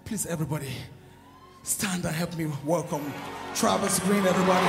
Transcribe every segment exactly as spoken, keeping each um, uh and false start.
Please, everybody, stand and help me welcome Travis Green, everybody.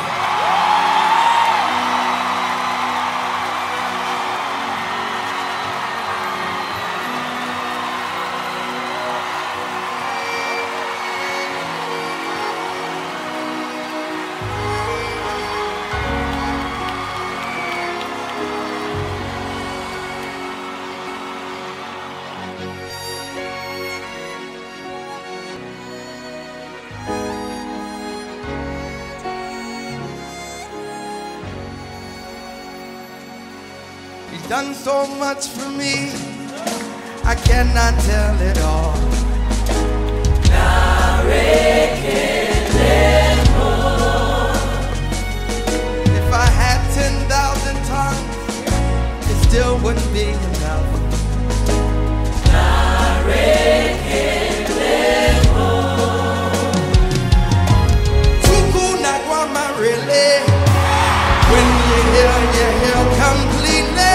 He's done so much for me, I cannot tell it all. If I had ten thousand tongues, it still wouldn't be enough. Tuku Nagwama really, when you hear, you hear completely.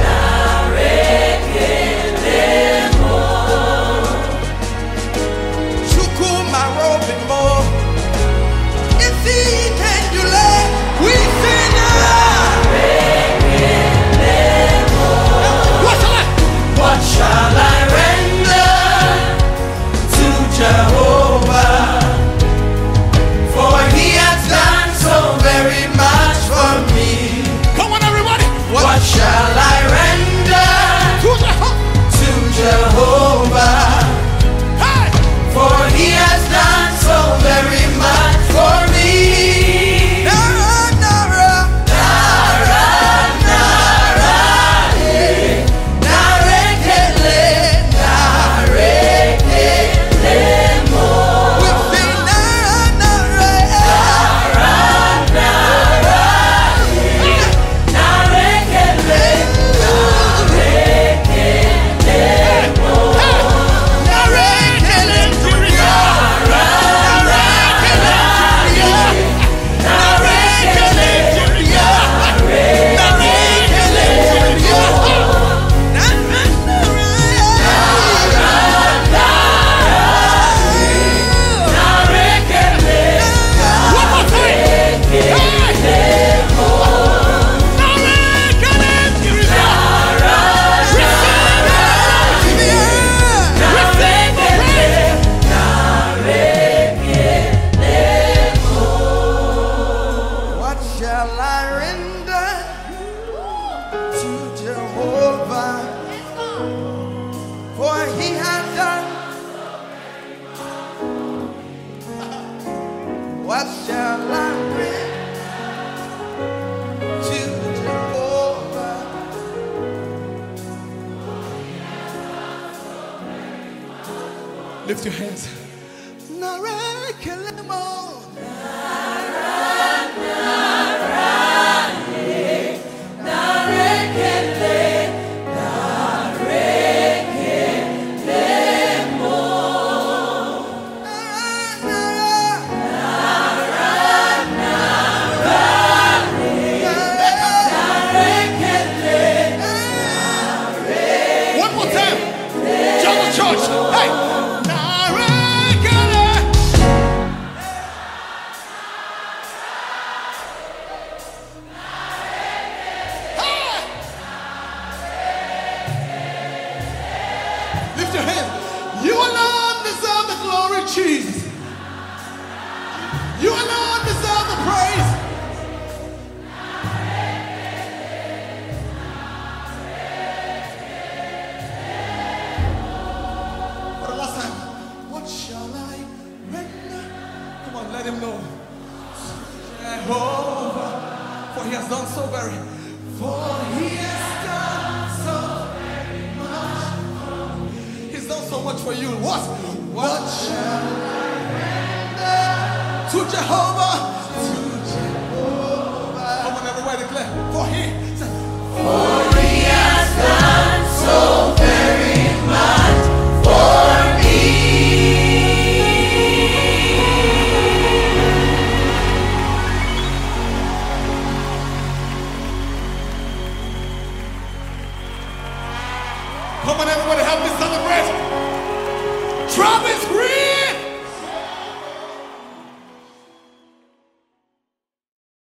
What shall I bring to Jehovah? Lift your hands. Lift your hands. You alone deserve the glory, Jesus. You alone deserve the praise. For the last time, what shall I render? Come on, let him know. Jehovah, for he has done so very, for he has done so so much for you. What? What shall I render to Jehovah? To Jehovah. Come on, everybody declare. For he. For